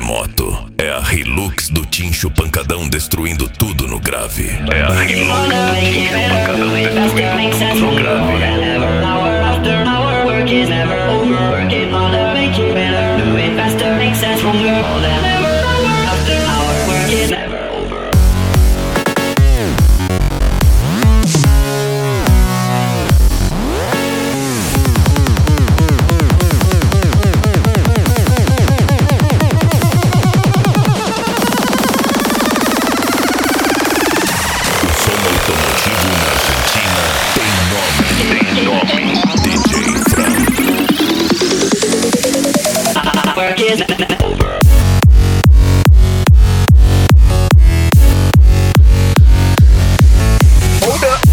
terremoto. É a Hilux do Tincho Pancadão destruindo tudo no grave. É a Hilux do Tincho Pancadão destruindo tudo no grave. Automotivo na Argentina tem nome. DJ Fran. Work is over. Hold up.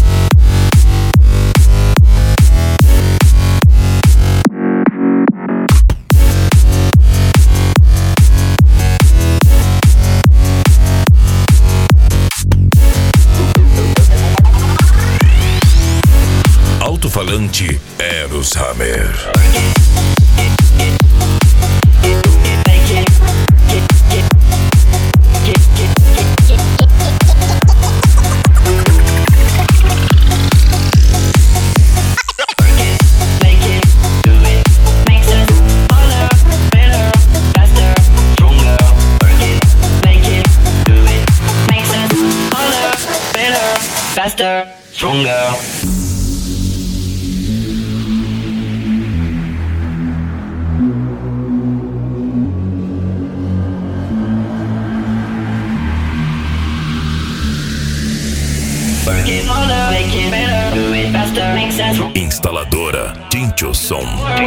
Alto-falante Eros Hammer. Faster, stronger. Instaladora Tincho Som.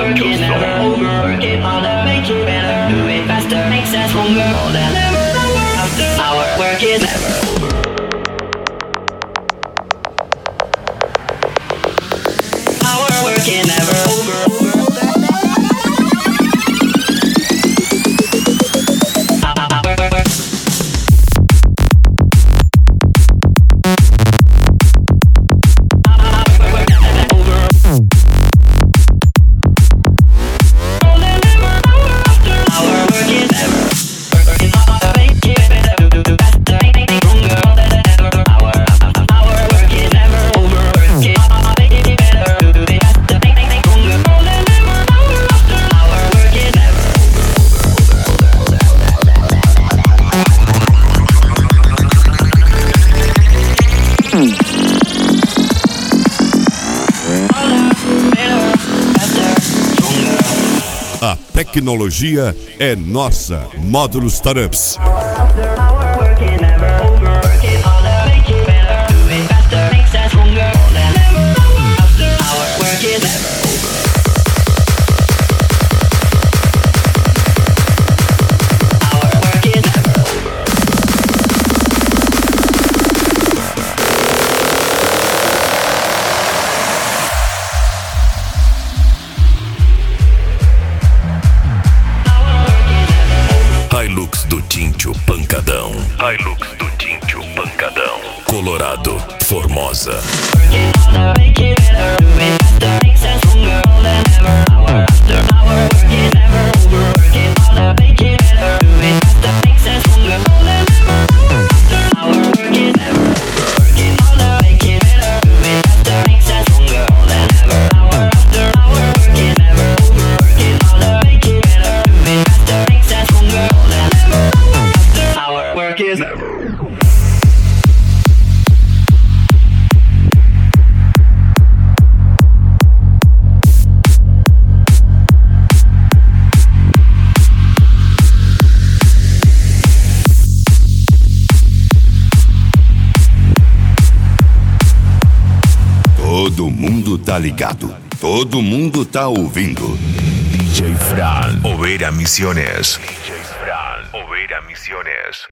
A tecnologia é nossa. Módulos Startups. Hilux do Tincho Pancadão. Hilux do Tincho Pancadão. Colorado, Formosa. Todo mundo tá ligado. Todo mundo tá ouvindo. DJ Fran, Oveira Misiones. DJ Fran, Oveira Misiones.